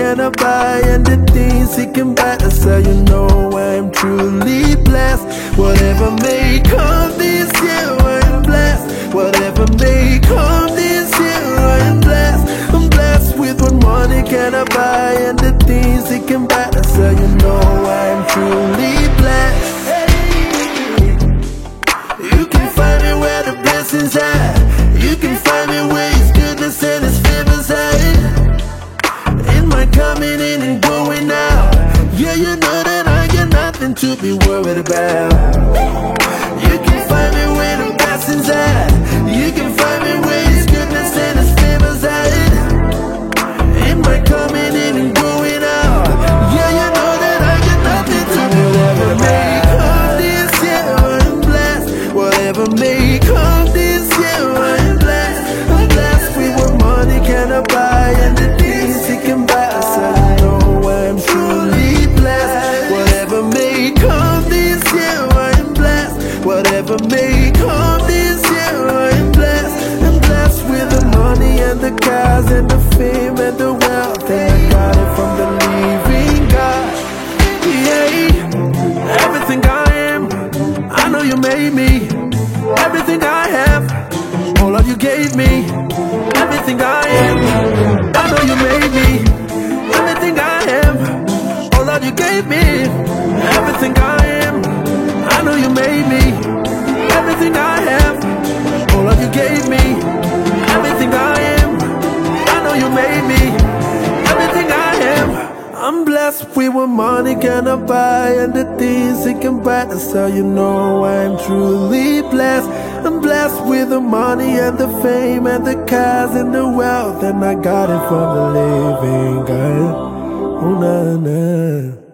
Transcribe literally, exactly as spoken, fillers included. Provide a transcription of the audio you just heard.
cannot buy, and the things it can buy. That's how you know I'm truly blessed. Whatever may come this year, I'm blessed. Whatever may come this year, I'm blessed. I'm blessed with what money cannot buy, and the things it can buy. That's how you know I'm truly blessed. You can find me where the blessings are. You can find me where His goodness and His favors are. In my coming in and going out, yeah, you know that I got nothing to be worried about. You can find me where the blessings are. You can find me where His goodness and His favors are. In my coming in and going out, yeah, you know that I got nothing to be worried about. Whatever may come this year, I'm blessed. I'm blessed with what money cannot buy, and the things it can buy. So I know I'm truly blessed. Whatever may come this year, I'm blessed. Whatever may come this year, I'm blessed. I'm blessed with the money and the cars and the fame and the wealth, and I got it from the living God. Yeah, everything I am, I know You made me. Everything I have, all of You gave me. Everything I am, I know You made me. Everything I have, all of You gave me. Everything I am, I know You made me. Everything I have, all of You gave me. Everything I am, I know You made me. Everything I have, I'm blessed with what money cannot buy, and the things it can buy. That's how you know I'm truly blessed. I'm blessed with the money and the fame and the cars and the wealth, and I got it from the living God. Oh, nah, nah.